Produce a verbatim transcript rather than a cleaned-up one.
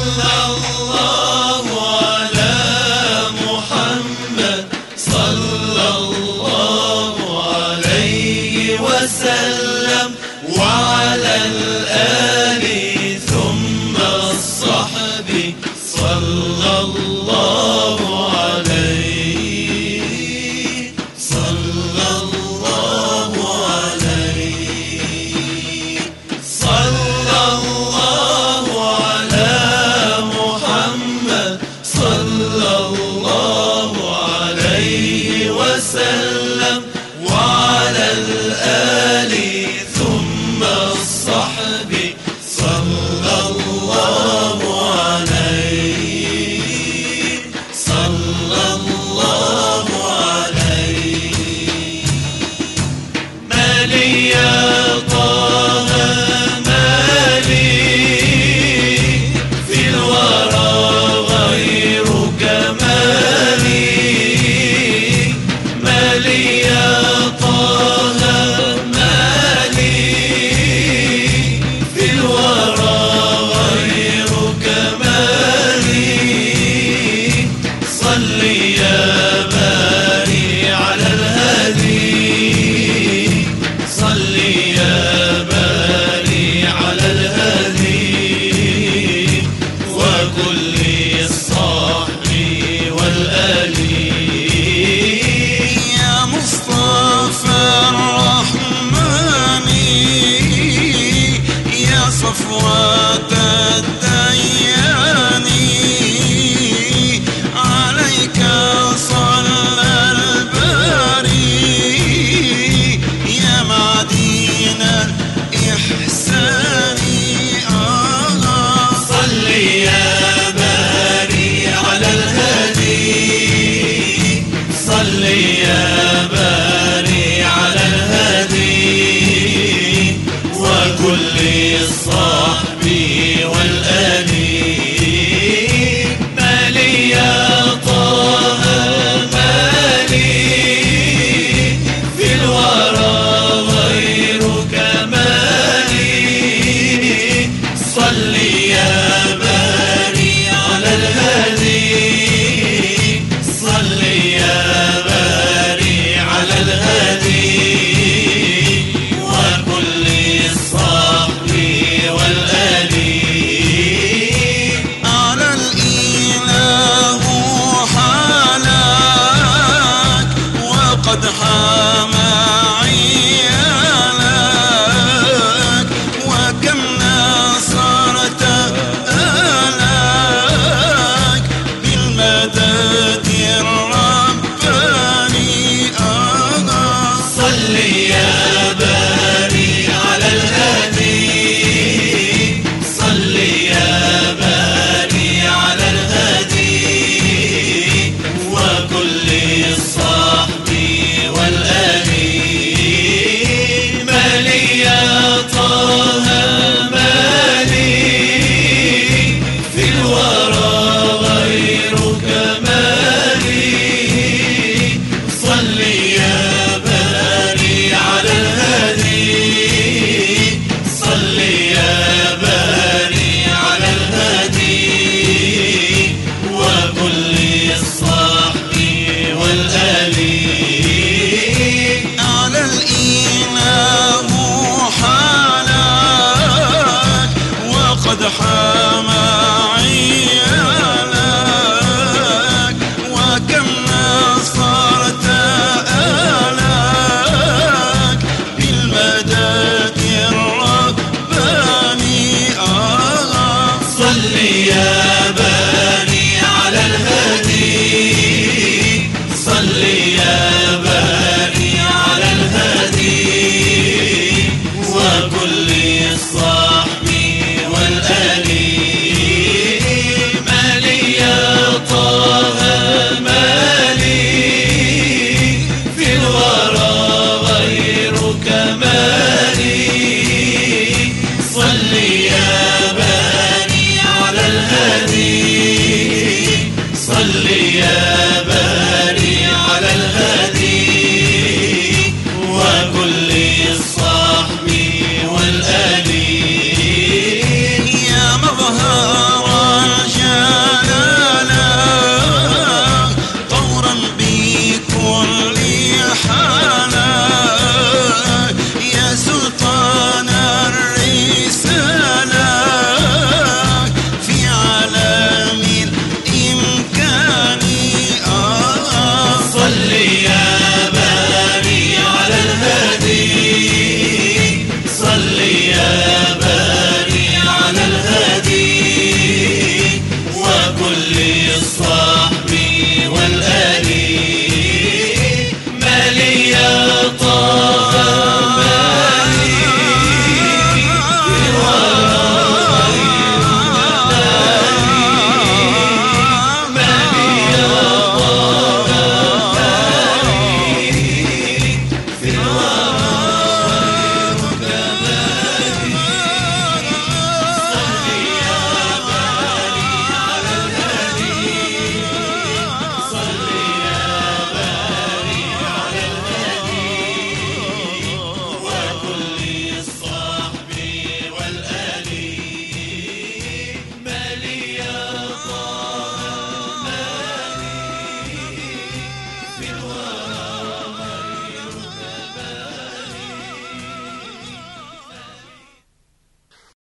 صلى الله على محمد صلى الله عليه وسلم وعلى الآل ثم الصحب صلى الله عليه صلى الله عليه صلى الله على محمد صلى الله عليه وسلم وعلى الآل ثم الصحب صلى الله عليه صلى الله عليه ما لي يا طه ما لي في الورى غيرك ما لي ما لي يا طه ما لي في الورى غيرك ما لي صل يا باري على الهادي صل يا باري على الهادي وكل الصحب والآل يا مصطفى الرحمن يا صفوة الديان عليك صلى الباري يا معدن الإحسان آه صل يا باري على الهادي صل يا باري على الهادي وكل الصحب والآل ما لي يا طه ما لي في الورى غيرك ما لي صل يا باري على الهادي صل يا باري على الهادي وكل الصحب والآل على الإله حالك وقد حامى عيالك وكم نصرت آلك بالمدد الرباني آه صل يا باري على الهادي صل يا باري على الهادي وكل الصحب والآل ما لي يا طه ما لي في الورى غيرك ما لي صل يا باري على الهادي صل يا باري على الهادي وكل الصحب والآل على الإله حالك وقد حامى عيالك وكم نصرت آلك بالمدد الرباني آه صل يا